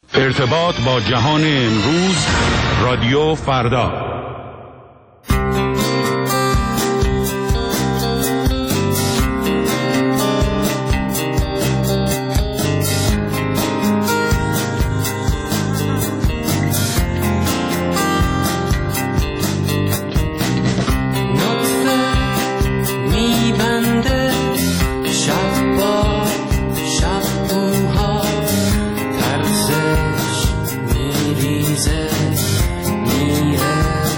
ارتباط با جهان امروز، رادیو فردا. میریزه میره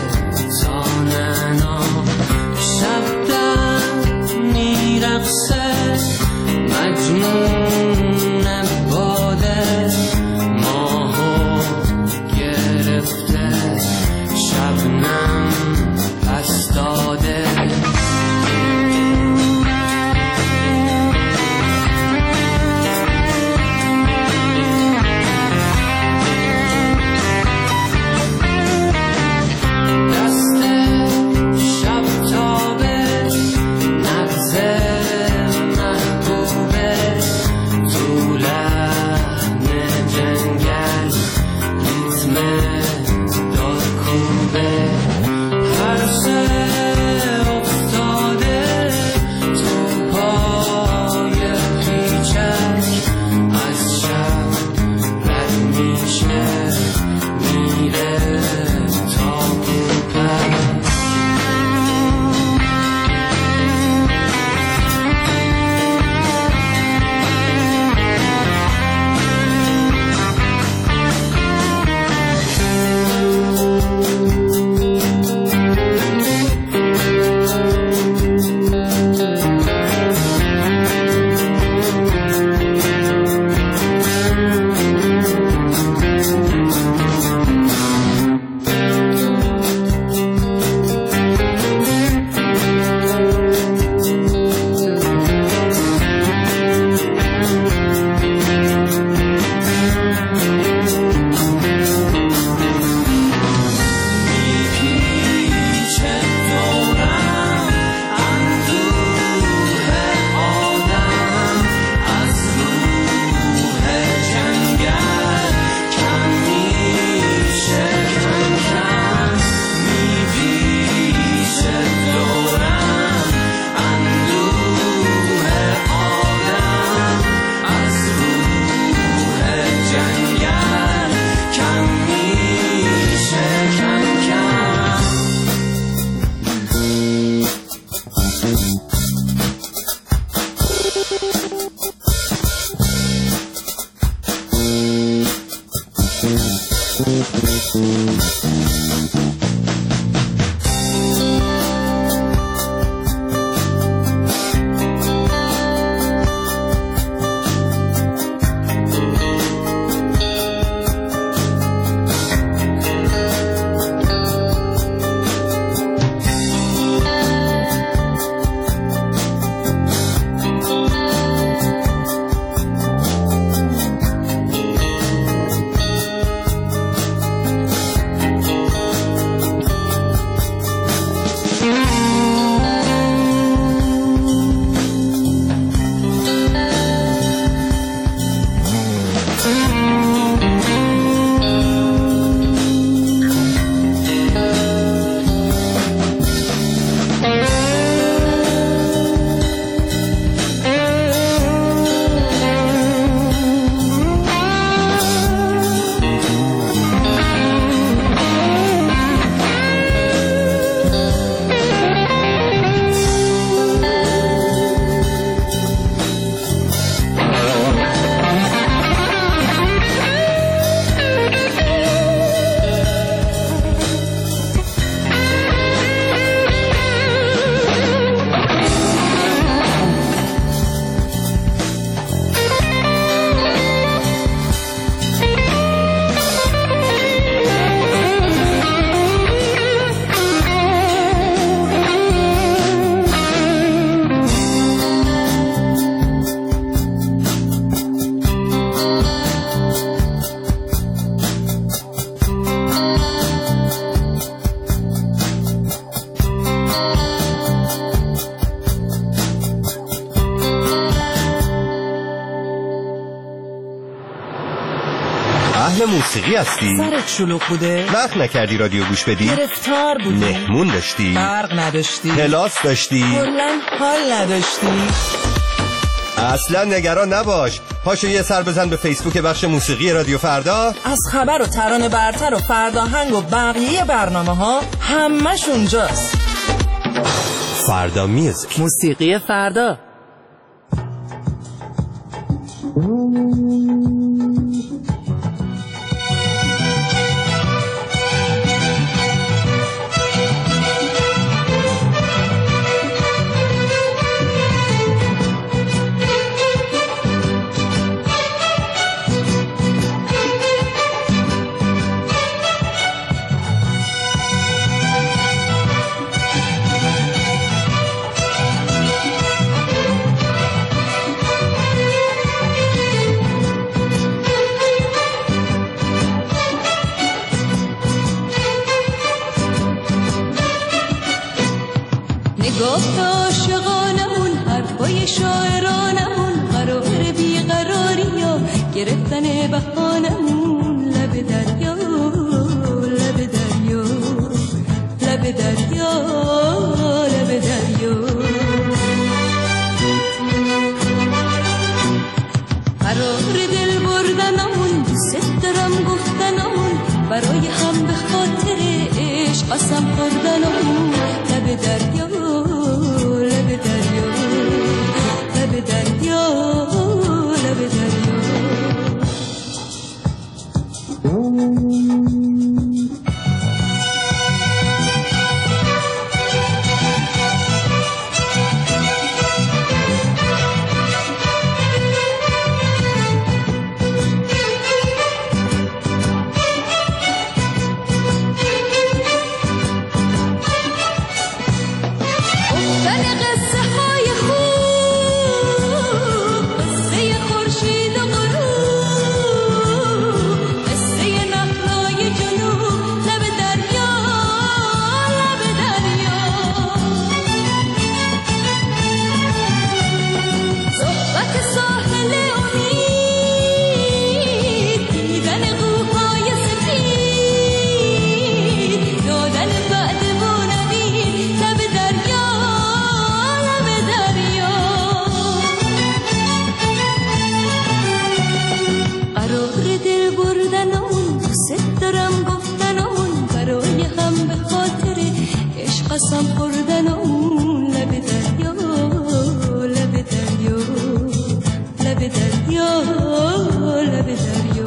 اهل موسیقی هستی؟ سرت شلوغ بوده؟ وقت نکردی رادیو گوش بدی؟ گرفتار بودی؟ مهمون داشتی؟ برق نداشتی؟ کلاس داشتی؟ کلاً حال نداشتی؟ اصلا نگران نباش. پاشو یه سر بزن به فیسبوک بخش موسیقی رادیو فردا. از خبر و ترانه برتر و فرداهنگ و بقیه برنامه ها همش اونجاست. فردا میوزیک، موسیقی فردا. نگاه عاشقانمون، حرفای شاعرانمون، قرار بیقراری ها گرفتن بهانمون، لب دریا لب دریا لب دریا لب دریا، قرار دل بردنمون، دوست دارم گفتنمون، برای هم به خاطر عشق قسم خوردنمون، لب دریا لب دریا لب دریا لب دریا. قسم خوردن اون لب دریا لب دریا لب دریا لب دریا.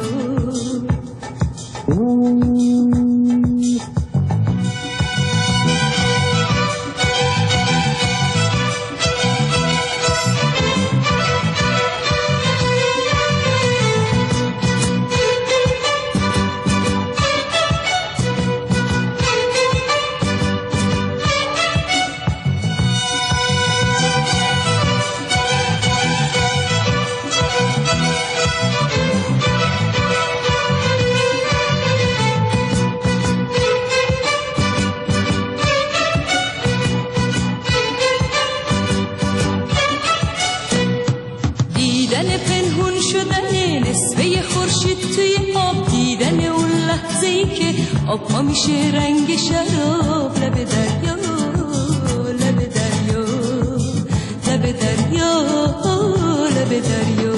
دیدن پنهون شدن نصفه خورشید توی آب، دیدن اون لحظه‌ای که آب ها میشه رنگ شراب، لب دریا لب دریا لب دریا لب دریا.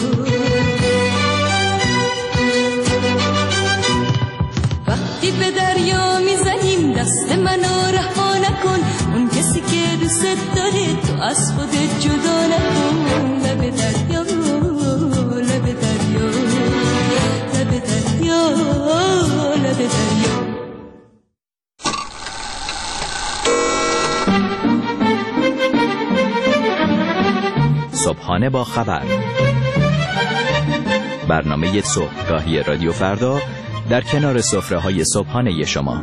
وقتی به دریا میزنیم دست منو رها نکن، اون کسی که دوست داره تو از خودت جدا نکن، لب دریا لب دریا لب دریا لب دریا. صبحانه با خبر، برنامه صبحگاهی رادیو فردا در کنار سفره‌های صبحانه شما.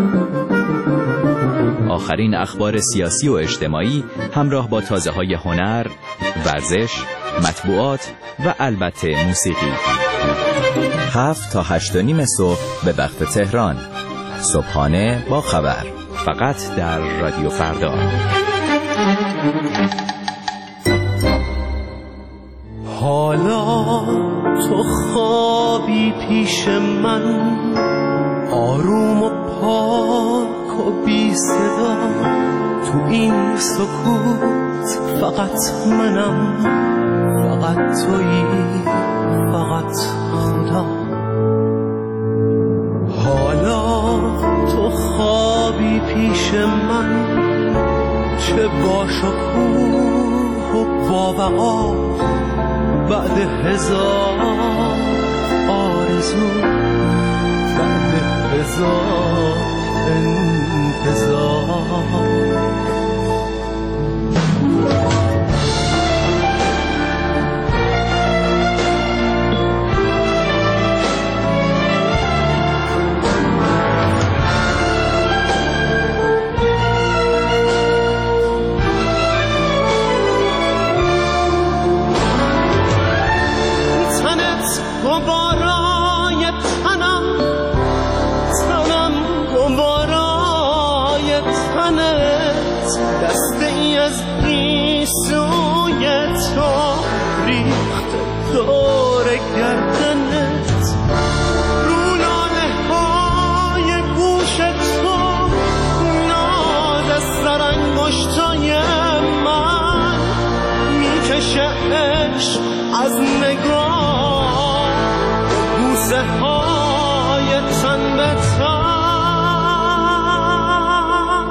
آخرین اخبار سیاسی و اجتماعی همراه با تازه‌های هنر، ورزش، مطبوعات و البته موسیقی. 7 تا 8:30 صبح به وقت تهران. صبحانه با خبر، فقط در رادیو فردا. حالا تو خوابی پیش من، آروم و پاک و بی صدا، تو این سکوت فقط منم، فقط تویی، فقط خدا. حالا تو خوابی پیش من، چه با شکوه و با وقار، بعد هزار آرزو، بعد هزار انتظار. از نگاه بوسه های تن به تن.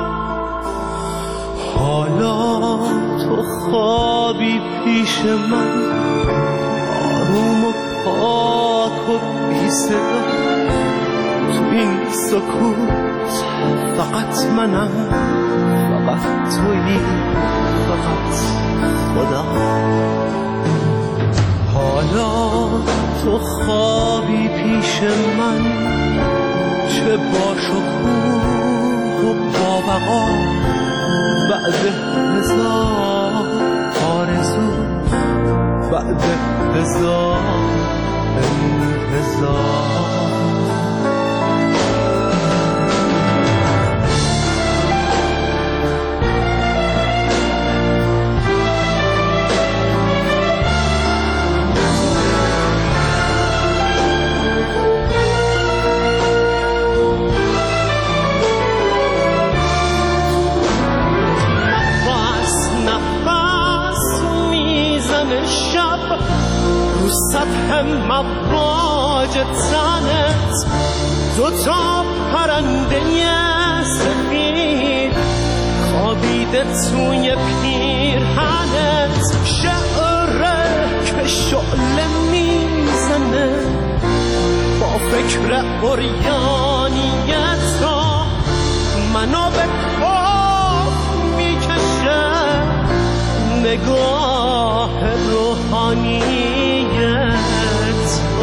حالا تو خوابی پیش من، آروم و پاک و بی صدا، تو این سکوت فقط منم، فقط تویی، فقط خدا. حالا تو خوابی پیش من، چه با شکوه و با وقار، بعد هزار آرزو، بعد هزار انتظار. سطح مواج تنت، دوتا پرنده سفید خوابیده توی پیرهنت. شعره که شعله میزنه با فکر عریانیت، منو به کاف میکشه نگاه روحانیت.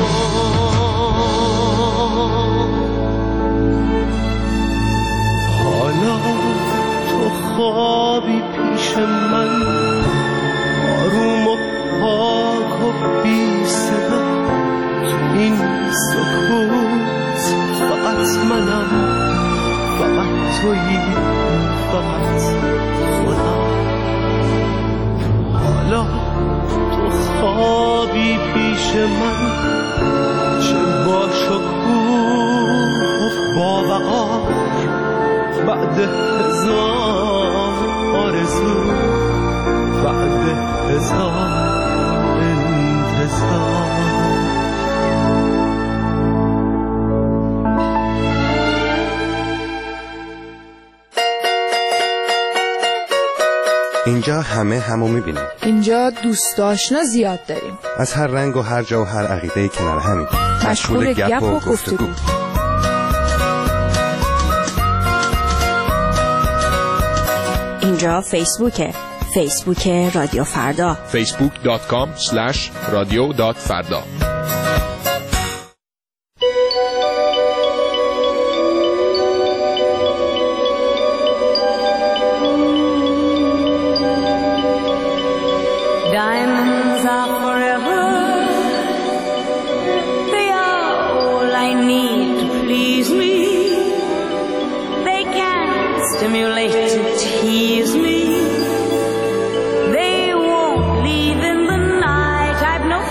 حالا تو خوابی پیش من، آروم و پاک و بی صدا، تو این سکوت فقط منم، فقط تویی، فقط خدا. حالا تو خوابی پیش من، چه با شکوه و با وقار، بعد هزار آرزو، بعد هزار انتظار. اینجا همه همو میبینیم. اینجا دوست آشنا زیاد داریم، از هر رنگ و هر جا و هر عقیده کنار همین، مشغول گپ و گفتگو. اینجا فیسبوکه، فیسبوک رادیو فردا، facebook.com/radio.farda. Diamonds are forever, they are all I need to please me. They can stimulate to tease me. They won't leave in the night, I've no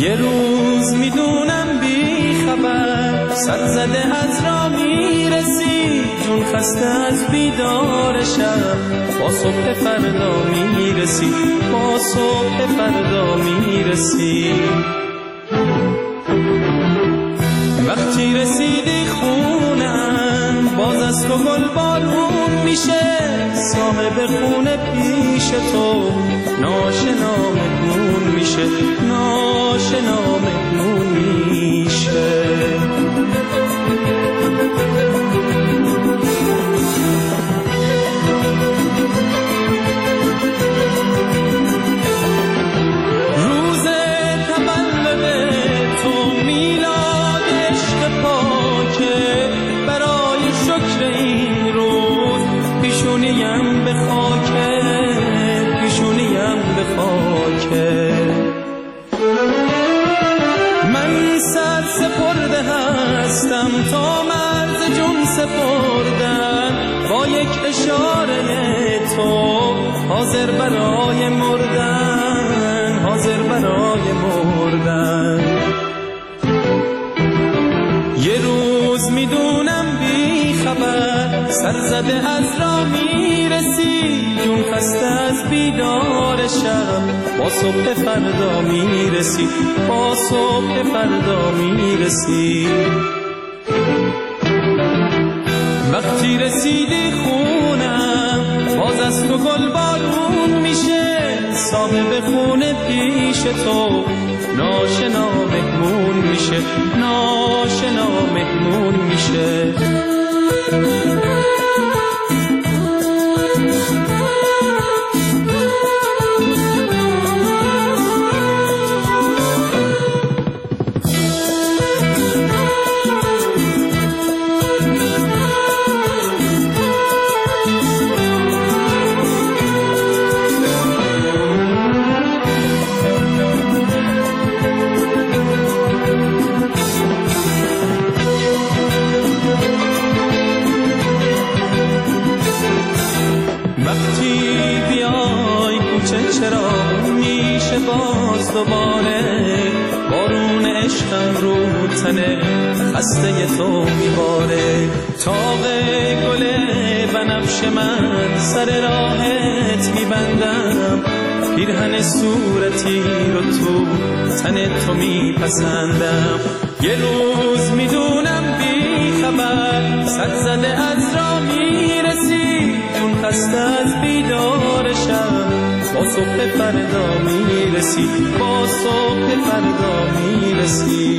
یه روز میدونم بی خبر سر زده از را میرسی، جون خسته از بیدار شب، با صبح فردا میرسی، با صبح فردا میرسی. وقتی رسیدی خونم باز از تو گل بارون میشه، صاحب خونه پیش تو ناشنا مهمون میشه، ناشنا مهمون میشه. روز تولد تو میلاد عشق پاکه، برای شکر این روز پیشونیم به خاکه، پیشونیم به خاکه. من سر سپرده هستم تا مرز جون سپردن، با یک اشاره تو حاضر برای مردن، حاضر برای مردن. یه روز میدونم بی خبر سر زده از را میرسی، جون خسته از بیدار شب، با صبح فردا میرسی، با صبح فردا میرسی. وقتی رسیدی خونم باز از تو گل بارون میشه، صاحب خونه پیش تو ناشنا مهمون میشه، ناشنا مهمون میشه. چرا میشه باز دوباره بارون عشقم رو تنه خسته تو میباره، تاق گل بنفش من سر راهت میبندم، پیرهن صورتی رو تو تن تو میپسندم. یه روز میدونم بی خبر سر زده از را میرسی، جون خسته از بیدار شب، با صبح فردا میرسی، با صبح فردا میرسی.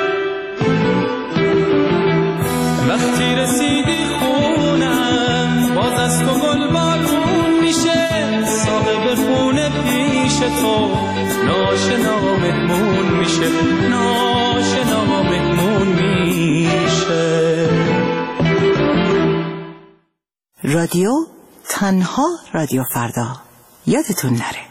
وقتی رسیدی خونم باز از تو گل بارون میشه، صاحب خونه پیش تو ناشنا مهمون میشه، ناشنا مهمون میشه. رادیو تنها رادیو فردا، یادتون نره.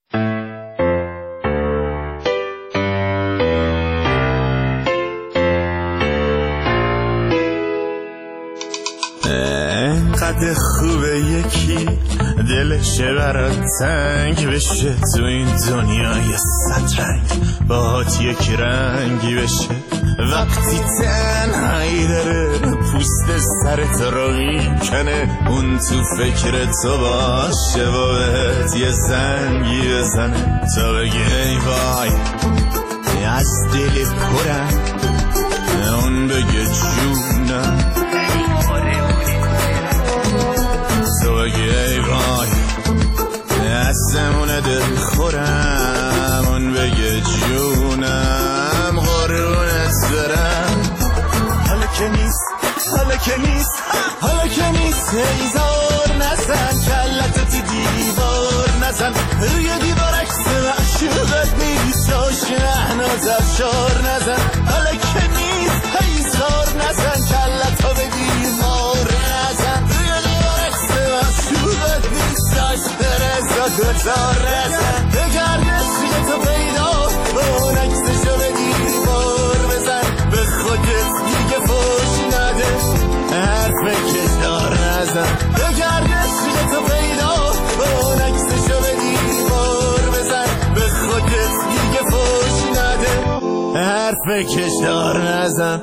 انقدر خوبه یکی دلش برات تنگ بشه، تو این دنیای صدرنگ باهات یک رنگی بشه. وقتی تنهایی داره پوست سرت رو میکنه، اون تو فکر تو باشه و بهت یه زنگی بزنه، تو بگی ای وای از دل پرم، اون بگه جونم، تو بگی ای وای دستمونه دل خورم، اون بگه جونم قربونت برم. حالا که نیست، حالا که نیست، حالا که نیست، هیزار نزن کلتو تی دیوار نزن، روی دیوار عکس معشوقت نیست، شهناز افشار نزن. حالا که نیست، هیزار نزن کلتو به دیوار نزن، روی دیوار عکس معشوقت نیست، رزا گذار نزن. بگرد تو پیدا اون عکسشو به دیوار بزن، به خودت دیگه فوش نده، حرف کشدار نزن. بگرد تو پیدا اون عکسشو به دیوار بزن، به خودت دیگه فوش نده، بکش دار نزن.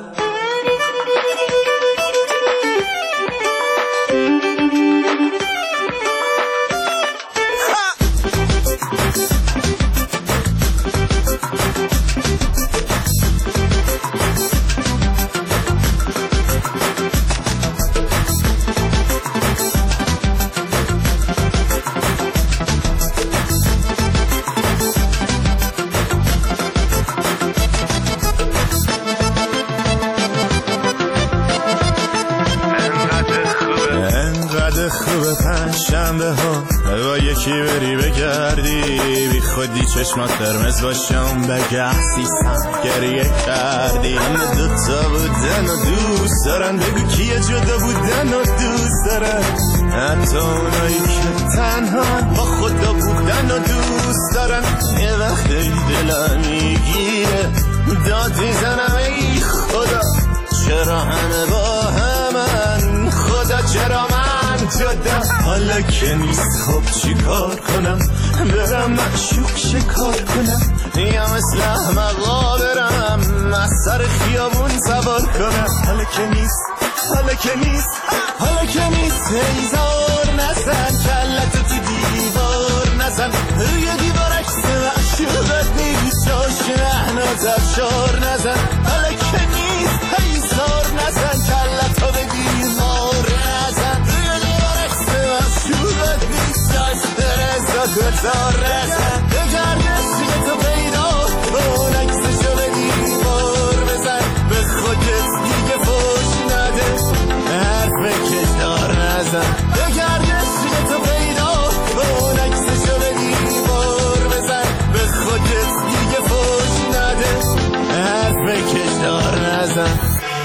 شنبه ها با یکی بری بگردی بی خودی چشمات قرمز باشم بگحسیستم گریه کردی. همه دوتا بودن و دوست دارن، بگو کیه جدا بودن و دوست دارن. حتی اونایی که تنها با خدا بودن و دوست دارن. یه وقتی دلم میگیره داد میزنم ای خدا چرا همه با همن، خدا چرا من جدا. حالا که نیست خب چی کار کنم، برم معشوق شکار کنم یا مثل احمقا برم از سر خیابون سوار کنم. حالا که نیست، حالا که نیست، حالا که نیست هیزار نزن، کلتو تو دیوار نزن، روی دیوار عکس معشوقت نیست جاش نهناز افشار نزن. حالا که نیست هیزار نزن، کلتو به دیوار نزن، روی دیوار عکس معشوقت نیست جاش گذار نزن. بگردش تو پیدا کن عکسشو به دیوار بزن، به خودت دیگه فوش نده حرف بکش دار نزن. بگردش تو پیدا کن عکسشو به دیوار بزن، به خودت دیگه فوش نده حرف بکش دار نزن.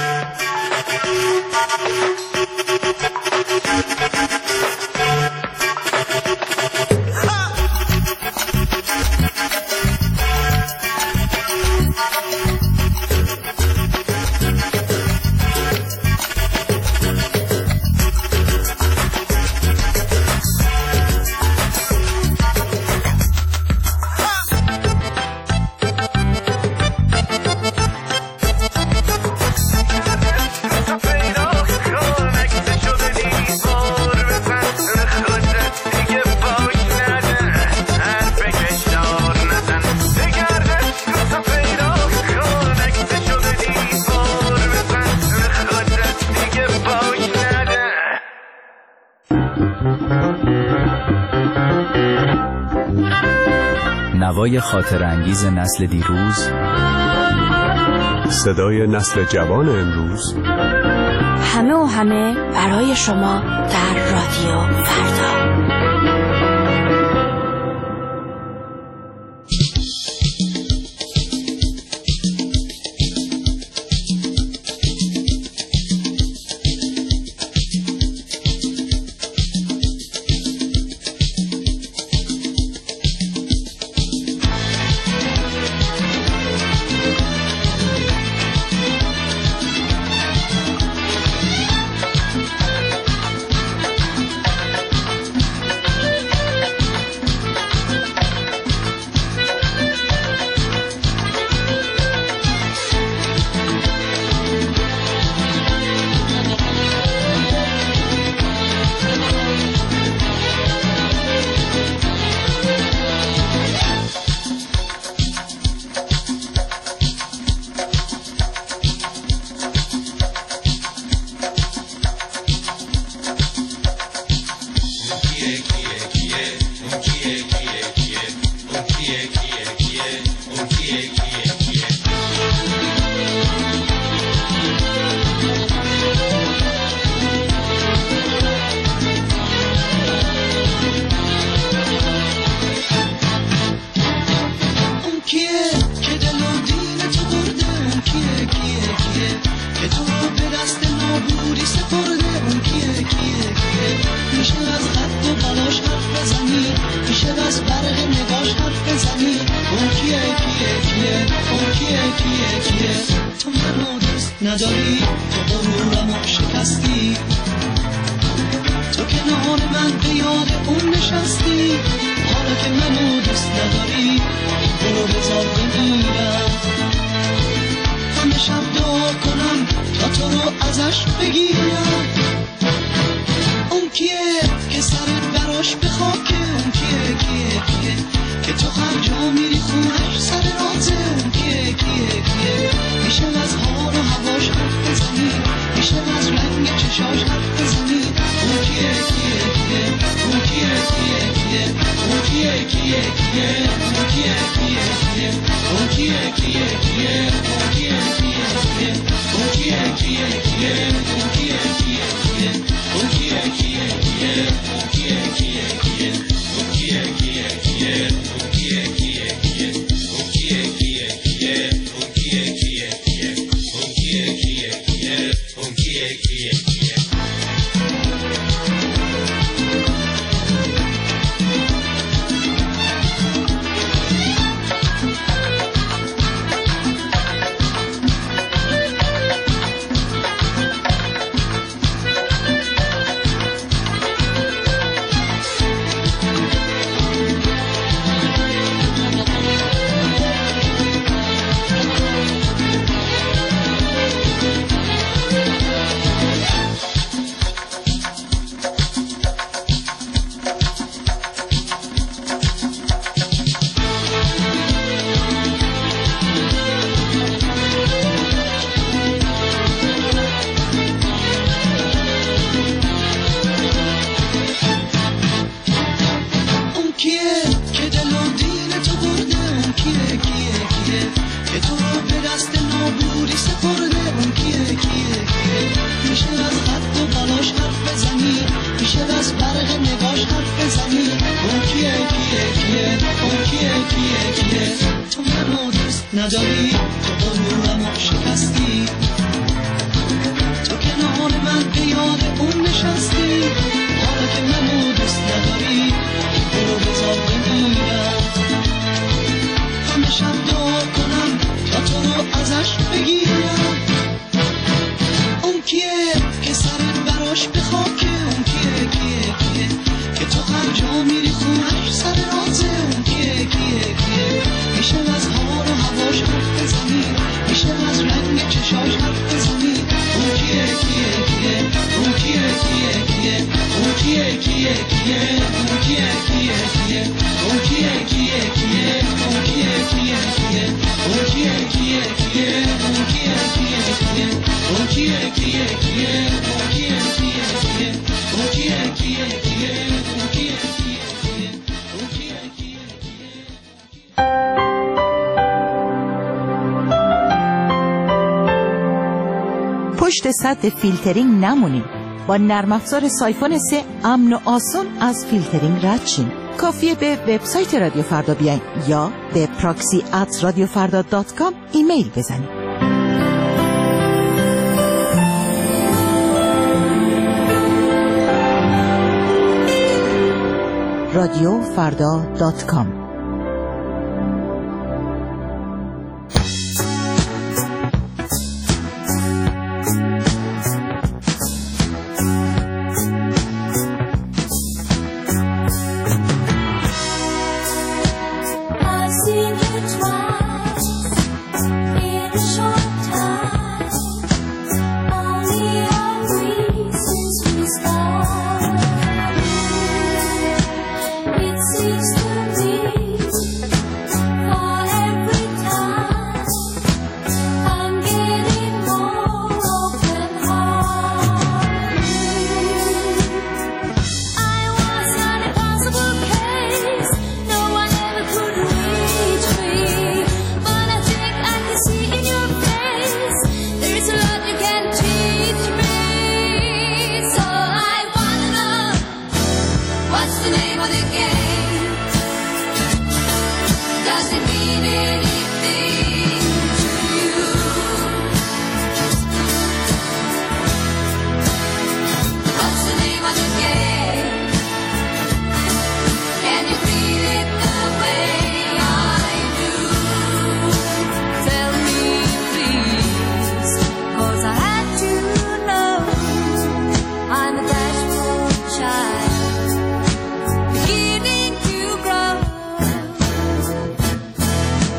نوای خاطر انگیز نسل دیروز، صدای نسل جوان امروز، همه و همه برای شما در رادیو فردا. نداری تو غرورمو شکستی، تو کنار من به یاد اون نشستی. حالا که منو دوست نداری برو بذار بمیرم، ازش بگیرم. اون کیه که سرت براش به خاکه؟ اون کیه کیه کیه که تو هر جا میری خونش سر رازه؟ اون کیه کیه کیه میشه از حال و هواش حرف بزنی، میشه از رنگ چشاش حرف بزنی. اون کیه کیه کیه اون کیه کیه کیه اون کیه کیه کیه اون کیه کیه کیه اون کیه کیه کیه اون کیه کیه کیه اون کیه کیه کیه اون کیه کیه کیه اون کیه کیه کیه اون کیه کیه کیه اون کیه کیه کیه اون کیه کیه کیه اون کیه کیه کیه اون کیه کیه کیه اون کیه کیه کیه اون کیه کیه کیه. نداری تو غرورمو شکستی، تو کنار من به یاد اون نشستی. حالا که منو دوست نداری برو بذار بمیرم، همه شب دعا کنم تا تو رو ازش بگیرم. اون کیه که سرت براش به خاکه؟ اون کیه کیه کیه که تو هر جا میری خونش سر رازه؟ اون کیه کیه کیه میشه از حال و هواش حرف بزنی، میشه از رنگ چشاش حرف بزنی. اون کیه کیه کیه اون کیه کیه کیه اون کیه کیه کیه اون کیه کیه کیه اون کیه کیه کیه اون کیه کیه کیه اون کیه کیه کیه اون کیه کیه کیه اون کیه کیه کیه اون کیه کیه کیه اون کیه کیه کیه اون کیه پشت سد فیلترینگ نمونیم. با نرم افزار سایفون 3 امن و آسان از فیلترینگ رد شین. کافیه به وبسایت رادیو فردا بیاین یا به proxy@radiofarda.com ایمیل بزنید. radiofarda.com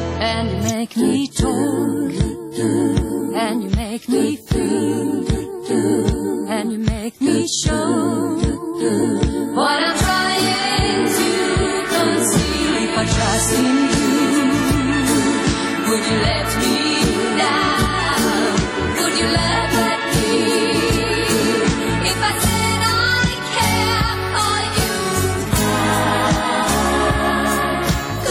make me talk, and you make me feel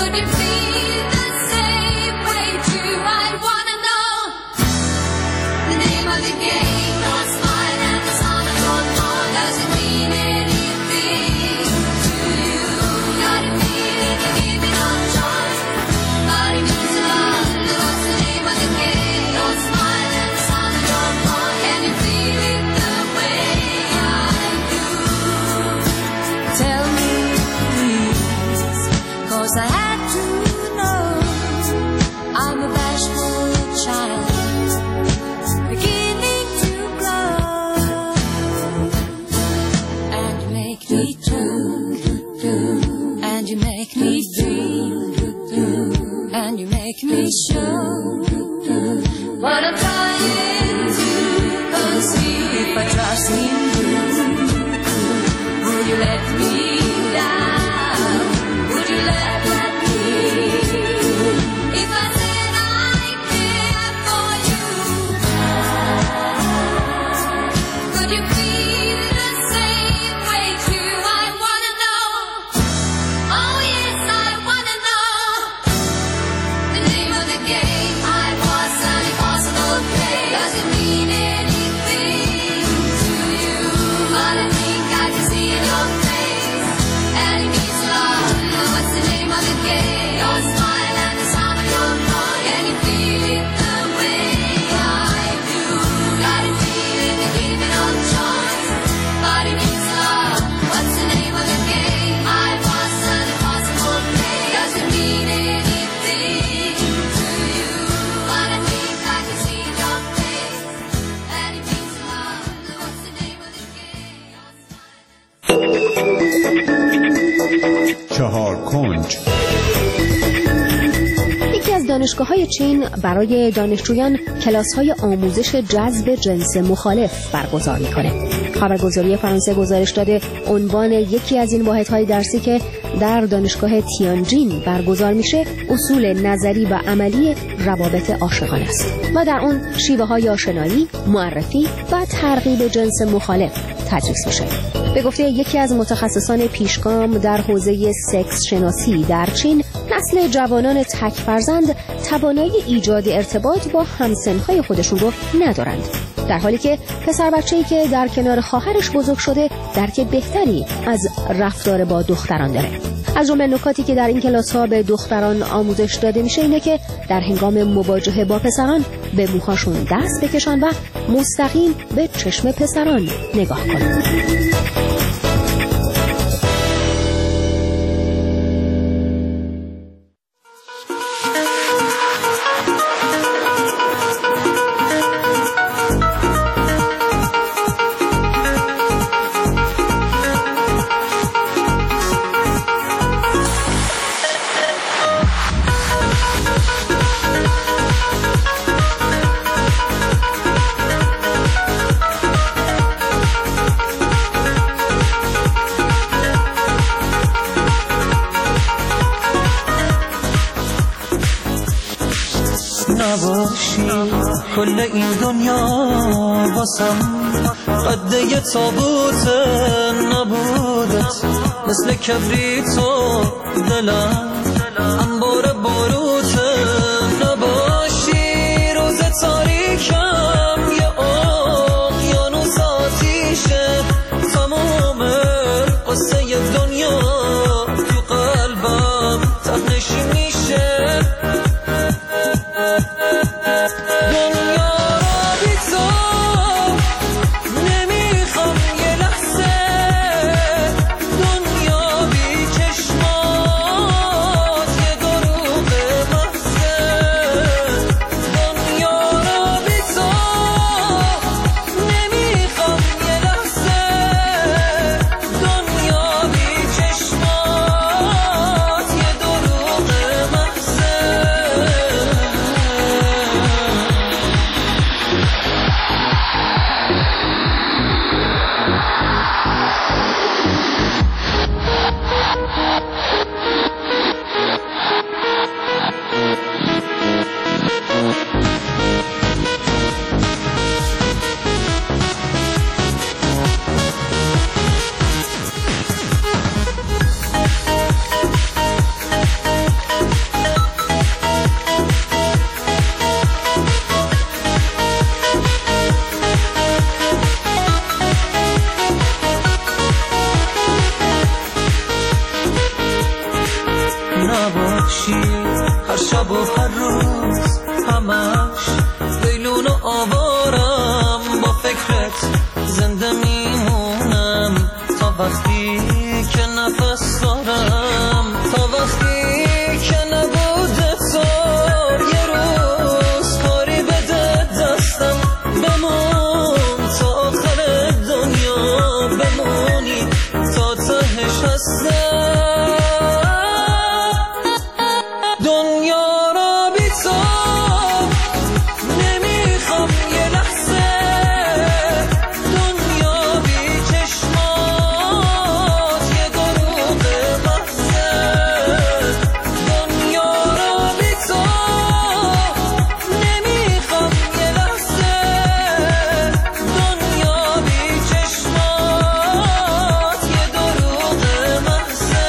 یکی از دانشگاه‌های چین برای دانشجویان کلاس‌های آموزش جذب جنس مخالف برگزار می‌کنه. خبرگزاری فرانسه گزارش داده عنوان یکی از این واحدهای درسی که در دانشگاه تیانجین برگزار میشه اصول نظری و عملی روابط عاشقانه است و در اون شیوه‌های آشنایی، معرفی و ترغیب جنس مخالف تدریس میشه. به گفته یکی از متخصصان پیشگام در حوزه سکس شناسی در چین، نسل جوانان تک فرزند توانایی ایجاد ارتباط با همسن‌های خودشون رو ندارند، در حالی که پسر بچه‌ای که در کنار خواهرش بزرگ شده درک بهتری از رفتار با دختران داره. از جمله نکاتی که در این کلاس‌ها به دختران آموزش داده میشه اینه که در هنگام مواجهه با پسران به موهاشون دست بکشن و مستقیم به چشم پسران نگاه کنن. کل این دنیا واسم قد یه تابوت نبودت، مثل کبریت و دلم انبار باروت. نباشی روز تاریکم یه اقیانوس آتیشه، تمام قصه دنیا تو قلبم تخنش میشه. هر شب و هر روز همش لیلون و آوارم، با فکرت زنده میمونم تا وقتی که نفس دارم، تا وقتی که نبوده تو یه روز کاری بده دستم، بمون تا آخر دنیا، بمونی تا تهش هستم. دنیا را بی تو نمیخوام یه لحظه، دنیا بی چشمات یه دروغ محضه، دنیا را بی تو نمیخوام یه لحظه، دنیا بی چشمات یه دروغ محضه.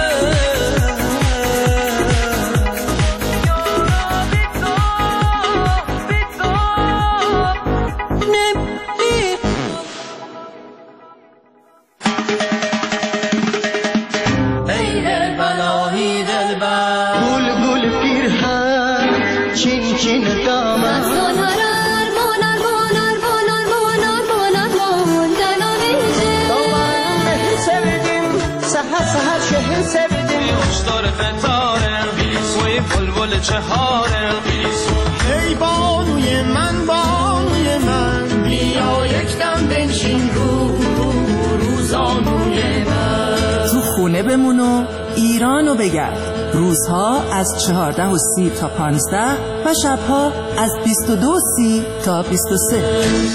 گل پیرهن چین چین دامن سهر شهر سبدیم هشدار فتاره سوی بلبل چهاره، ای بانوی من بیا یک دم بنشین روزانوی من، تو خونه بمون و ایرانو بگرد. روزها از 14:30 تا 15 و شبها از 22:30 تا 23.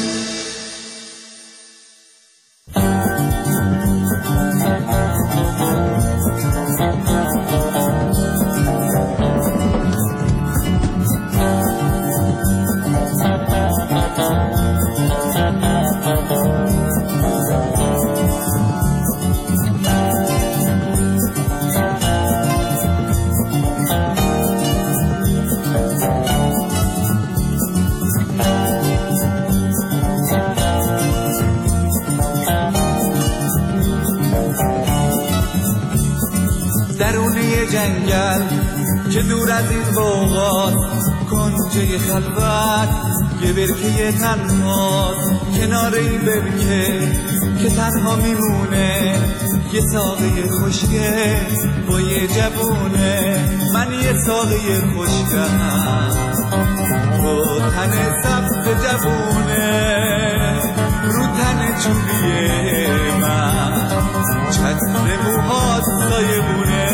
درونه جنگل که دور از این بوغات، کنجه خلوت یه برکه تنهاست، کنار این برکه که تنها میمونه یه ساقه خشکه با یه جوونه. من یه ساقه خشکم با تن سبز جوونه، رو تن چوبیه من چتر موهات سایبونه.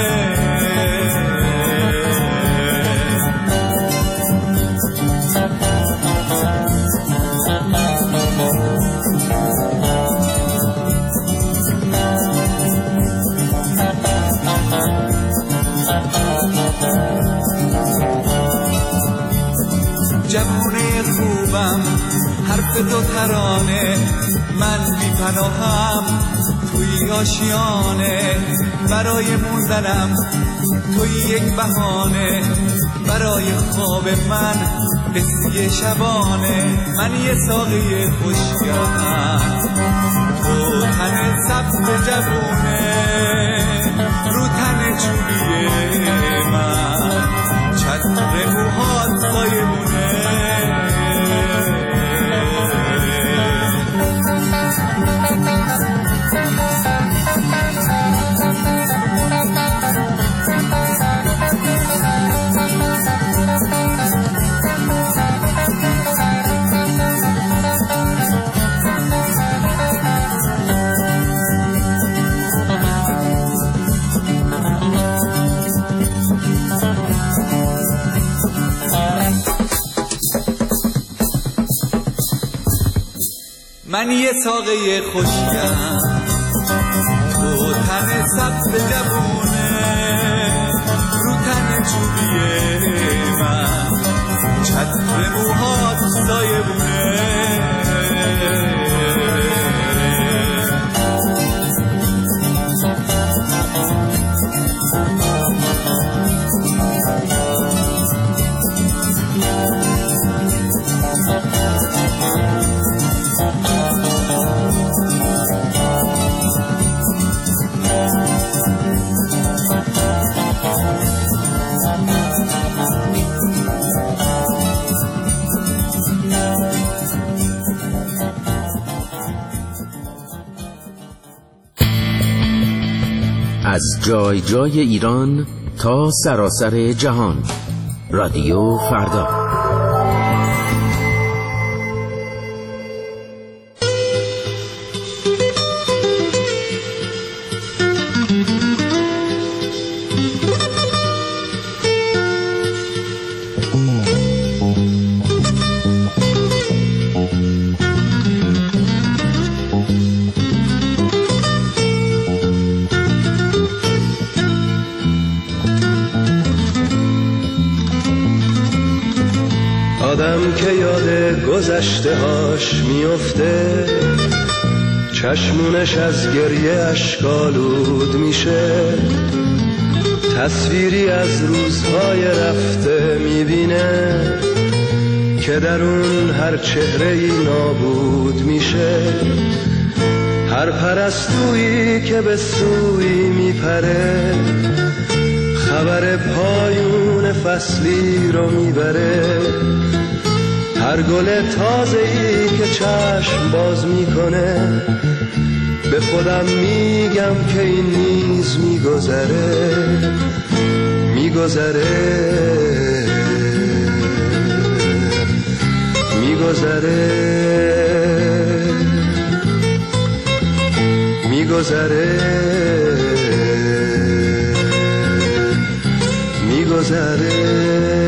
جوونه خوبم حرف تو ترانه، من بی پناهم توی آشیانه، برای موندنم توی یک بهانه، برای خواب من قصه شبانه. من یه ساقه خشکم تو تن سبز جوونه، رو تن چوبیه من چتر موهات سایبونه. من یه ساقه خشکم تو تن سبز جوونه، رو تن چوبیه من چتر موهات سایبونه. از جای جای ایران تا سراسر جهان، رادیو فردا. آدم که یاد گذشته هاش میفته، چشمونش از گریه اشکالود میشه، تصویری از روزهای رفته میبینه که در اون هر چهره‌ای نابود میشه. هر پرستویی که به سوی میپره، خبر پایون فصلی رو میبره. هر گل تازه‌ای که چشم باز میکنه، به خودم میگم که این نیز میگذره، میگذره، میگذره، میگذره، میگذره.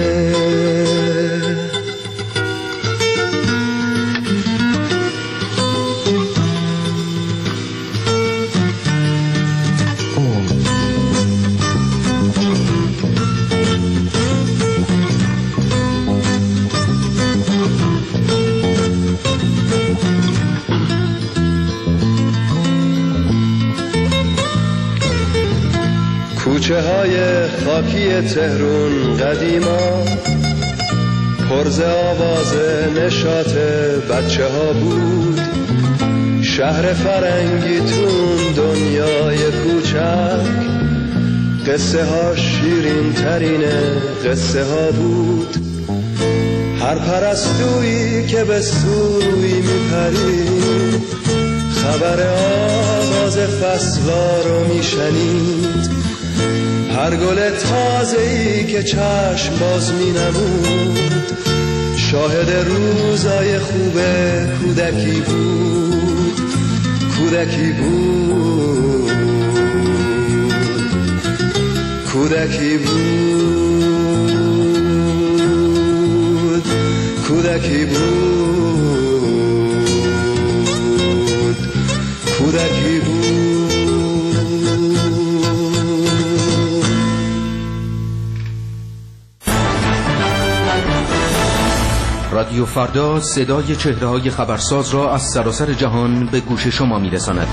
کوچه های خاکی تهرون قدیما پرز آواز نشاط بچه ها بود. شهر فرنگی تون دنیای کوچک، قصه ها شیرین ترین قصه ها بود. هر پرستویی که به سوی میپرید، خبر آغاز فصلا رو میشنید. هر گل تازه‌ای که چشم باز می‌نمود، شاهد روزای خوب کودکی بود، کودکی بود، کودکی بود، کودکی بود، کودکی بود. رادیو فردا صدای چهره‌های خبرساز را از سراسر جهان به گوش شما می‌رساند.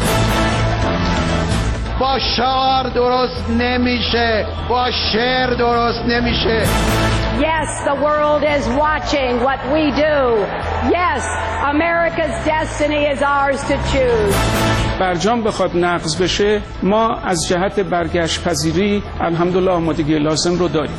با شعار درست نمیشه، با شعر درست نمیشه. Yes, the world is watching what we do. Yes, America's destiny is ours to choose. برجام بخواد نقض بشه، ما از جهت برگشت پذیری الحمدلله آمادگی لازم رو داریم.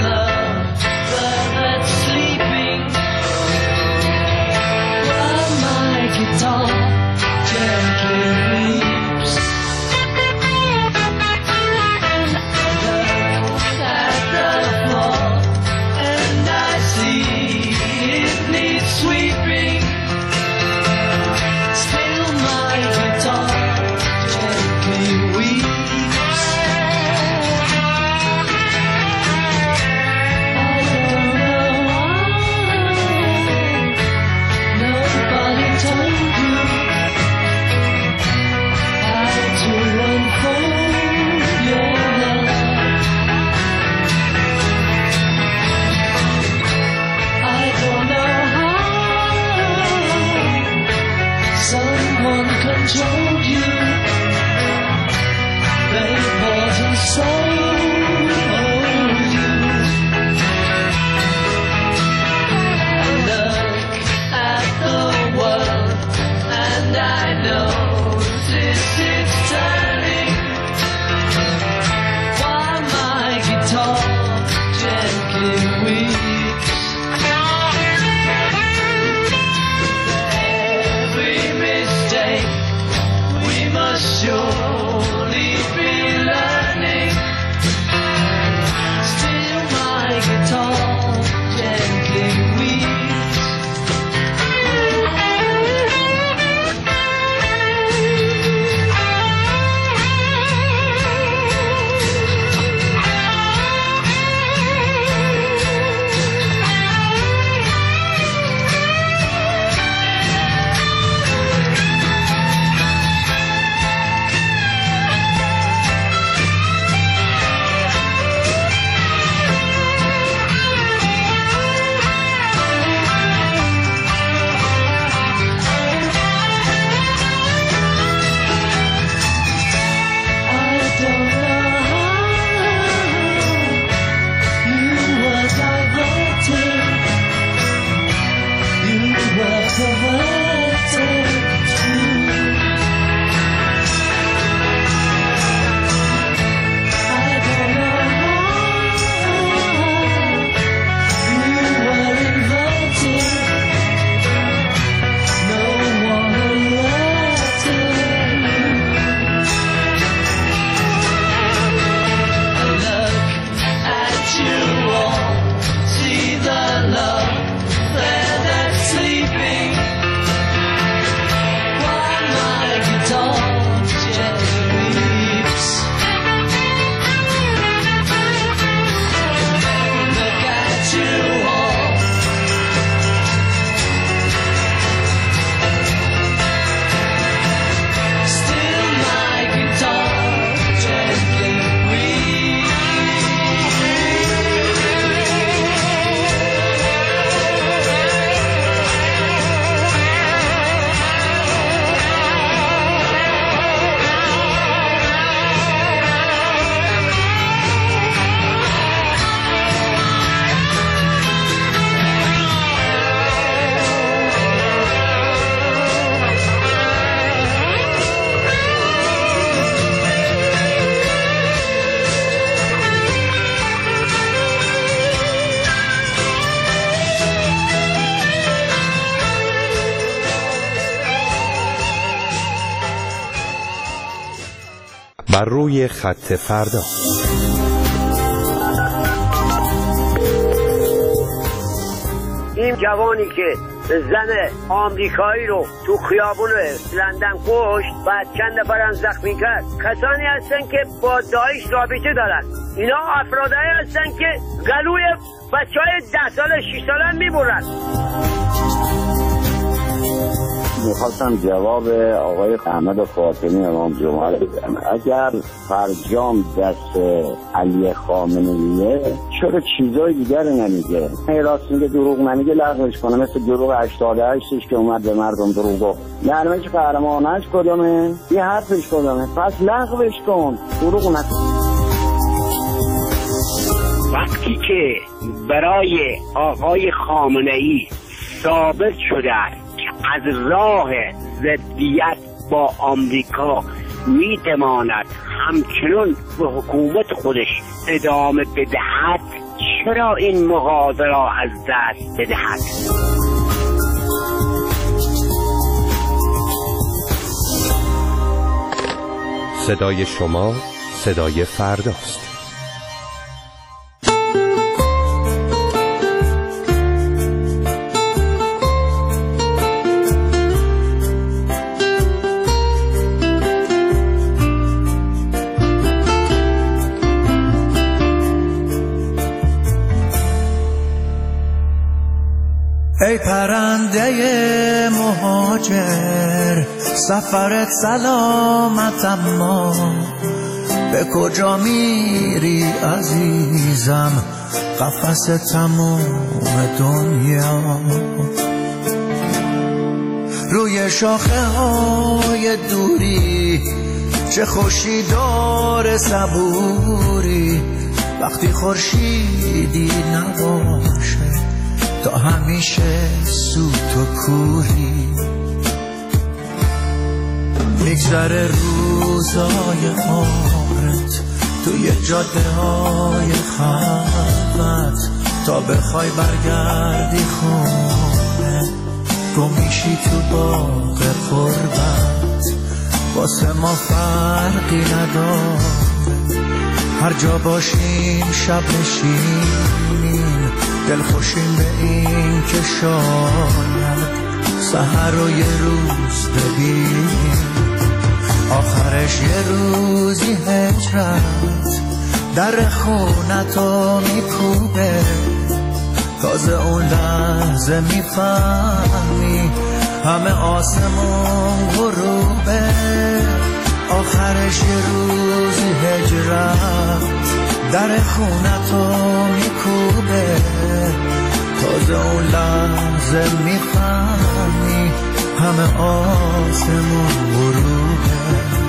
Mama told you that it wasn't so. Surely be learning. Still my guitar gently weeps. بر روی خط فردا. این جوانی که زن آمریکایی رو تو خیابون لندن کشت و چند نفرم زخمی کرد، کسانی هستن که با داعش رابطه دارن. اینا افرادایی هستن که گلوی بچهای 10 ساله 6 ساله میبرن. میخواستم جواب آقای احمد فاطمی امام جمعه بدم. اگر فرجام دست علی خامنه‌ایه چرا چیزای دیگر نمیگه؟ راست میگه دروغ نمیگه، لغوش کنه. مثل دروغ 88ش که اومد به مردم دروغ گفت. نرمش قهرمانش کدومه؟ یه حرفش کدومه؟ پس لغوش کن، دروغ نکن. وقتی که برای آقای خامنه‌ای ثابت شده از راه ضدیت با آمریکا میتواند همچنان به حکومت خودش ادامه بدهد، چرا این مغازه را از دست بدهد؟ صدای شما صدای فرداست. ای پرنده مهاجر سفرت سلامت، اما به کجا میری عزیزم؟ قفس تموم دنیا روی شاخه های دوری، چه خوشی داره صبوری وقتی خورشیدی نباشه، تا همیشه سوت و کوری. میگذره روزای عمرت توی جاده های خلوت، تا بخوای برگردی خونه گم میشی تو باغ قربت. واسه ما فرقی نداره هر جا باشیم شب نشینیم، دل خوشیم به این که شاید سحر رو یه روز ببینیم. آخرش یه روزی هجرت در خونتو میکوبه، تازه اون لحظه میفهمی همه آسمون غروبه. آخرش یه روزی هجرت در خونتو میکوبه، تازه اون لحظه میفهمی همه آسمون غروبه.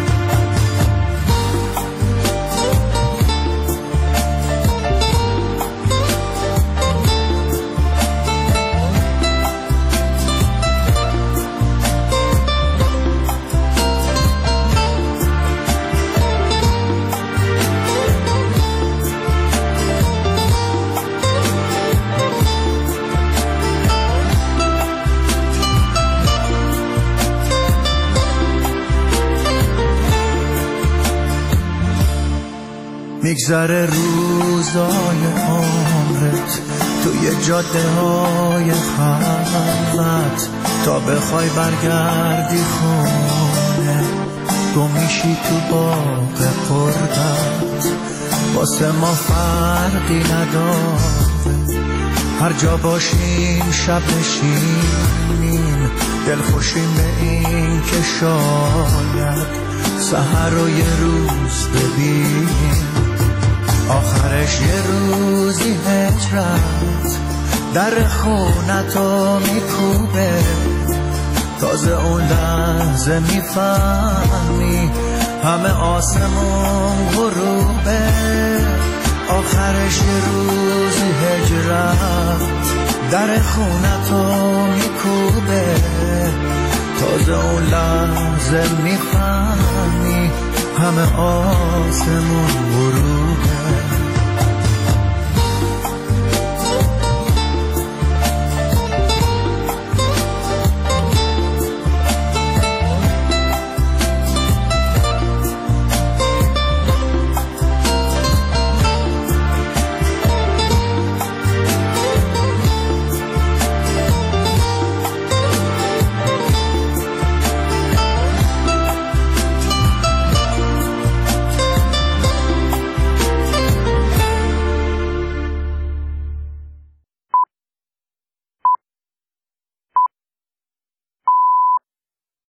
میگذره روزای عمرت توی جاده های خلوت، تا بخوای برگردی خونه گم میشی تو باغ قربت. واسه ما فرقی نداره هر جا باشیم شب نشینیم، دل خوشیم به این که شاید سحر رو یه روز ببینیم. آخرش یه روزی هجرت در خونتو میکوبه، تازه اون لحظه میفهمی همه آسمون غروبه. آخرش یه روزی هجرت در خونتو میکوبه، تازه اون لحظه میفهمی همه آسمون غروبه.